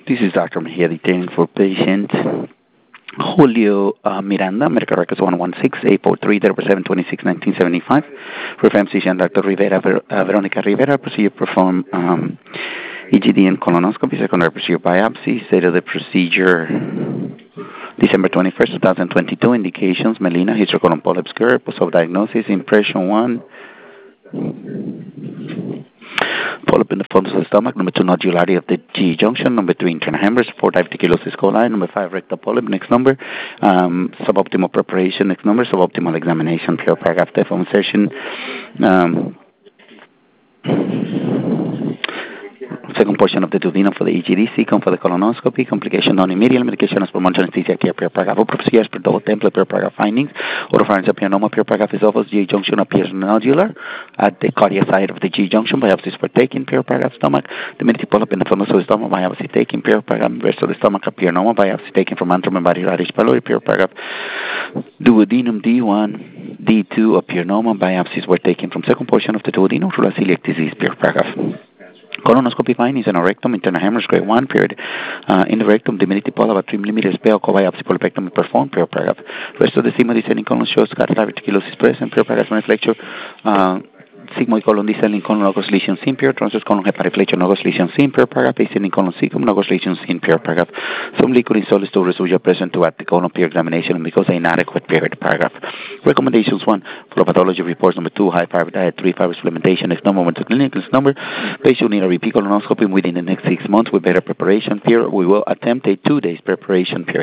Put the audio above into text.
This is Dr. Mejia detailing for patient Julio Miranda, medical records 116-843-726-1975. Reference physician Dr. Veronica Rivera. Procedure perform EGD and colonoscopy. Secondary procedure biopsy. State of the procedure December 21st, 2022. Indications: melena, hysterocolon polyps, GERD. Post-op diagnosis: impression 1. Polyp in the front of the stomach. Number 2, nodularity of the G junction. Number 3, internal hemorrhage. 4, diverticulosis coli. Number 5, rectal polyp. Next number. Suboptimal preparation. Next number. Suboptimal examination. Pure paragraph telephone session. Second portion of the duodenum for the EGD, second for the colonoscopy, complication non-immediate, medication as per monitoring anesthesia care, pure paragraph, procedures per double template, pure paragraph findings, oropharyngeal papilloma, pure paragraph esophagus, G junction appears nodular at the cardiac side of the G junction, biopsies were taken, pure paragraph stomach, the diminutive polyp in the front of the stomach, biopsy taken, pure paragraph rest of the stomach appear normal, biopsy taken from antrum and body radish pylori, pure paragraph duodenum D1, D2 appear normal, biopsies were taken from second portion of the duodenum, rural celiac disease, pure paragraph. Colonoscopy findings in a rectum, internal hemorrhage grade 1, period. In the rectum, diminutive polyp about 3 millimeters, pale, biopsy polypectomy performed, pure paragraph. Rest of the sigmoid descending colon shows got diverticulosis present, pure paragraph, flexure. Sigmoid colon descending colon logos lesion seen, pure transverse colon hepatiflexion logos lesion seen, pure paragraph, ascending colon cecum logos lesion seen, pure paragraph. Some liquid in solid stool residual present to at the colon peer examination because inadequate, period, paragraph. Recommendations: 1, flow pathology reports. Number 2, high fiber diet. 3, fiber supplementation. Next number 1 to clinical number. Patient need a repeat colonoscopy within the next 6 months with better preparation. Period. We will attempt a 2 days preparation period.